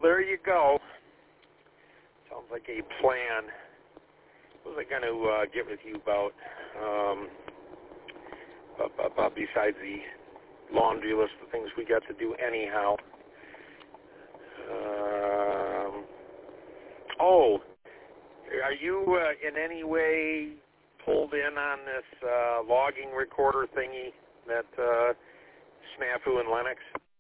there you go. Sounds like a plan. What was I going to get with you about besides the laundry list of things we got to do anyhow? Are you in any way pulled in on this logging recorder thingy that Snafu and Linux?